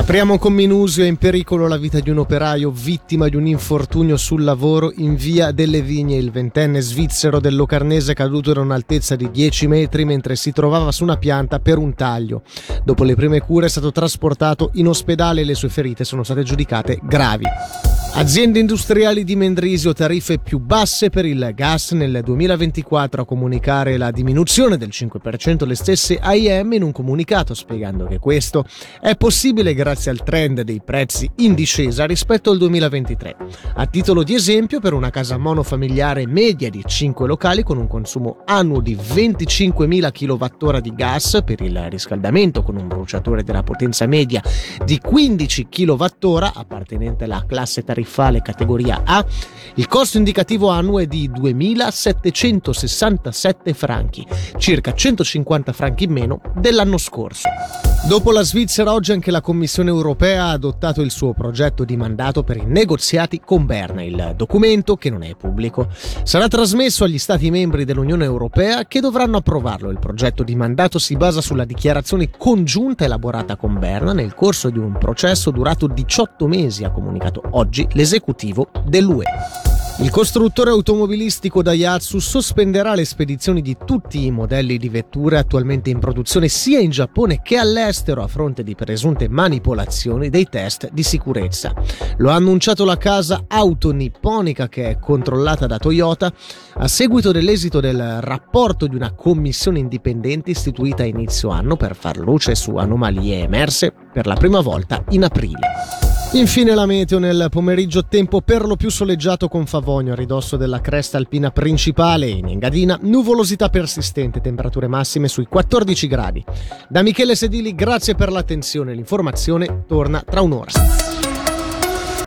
Apriamo con Minusio. È in pericolo la vita di un operaio vittima di un infortunio sul lavoro in via delle Vigne. Il 20enne svizzero del Locarnese è caduto da un'altezza di 10 metri mentre si trovava su una pianta per un taglio. Dopo le prime cure è stato trasportato in ospedale e le sue ferite sono state giudicate gravi. Aziende industriali di Mendrisio, tariffe più basse per il gas nel 2024. A comunicare la diminuzione del 5% le stesse AIM in un comunicato, spiegando che questo è possibile grazie al trend dei prezzi in discesa rispetto al 2023. A titolo di esempio, per una casa monofamiliare media di 5 locali con un consumo annuo di 25.000 kWh di gas per il riscaldamento con un bruciatore della potenza media di 15 kWh appartenente alla classe tariffaria categoria A, il costo indicativo annuo è di 2.767 franchi, circa 150 franchi in meno dell'anno scorso. Dopo la Svizzera, oggi anche la Commissione europea ha adottato il suo progetto di mandato per i negoziati con Berna. Il documento, che non è pubblico, sarà trasmesso agli Stati membri dell'Unione Europea che dovranno approvarlo. Il progetto di mandato si basa sulla dichiarazione congiunta elaborata con Berna nel corso di un processo durato 18 mesi, ha comunicato oggi l'esecutivo dell'UE. Il costruttore automobilistico Daihatsu sospenderà le spedizioni di tutti i modelli di vetture attualmente in produzione sia in Giappone che all'estero a fronte di presunte manipolazioni dei test di sicurezza. Lo ha annunciato la casa auto nipponica, che è controllata da Toyota, a seguito dell'esito del rapporto di una commissione indipendente istituita a inizio anno per far luce su anomalie emerse per la prima volta in aprile. Infine la meteo. Nel pomeriggio tempo per lo più soleggiato con Favogno a ridosso della cresta alpina principale, in Engadina nuvolosità persistente, temperature massime sui 14 gradi. Da Michele Sedili grazie per l'attenzione, l'informazione torna tra un'ora.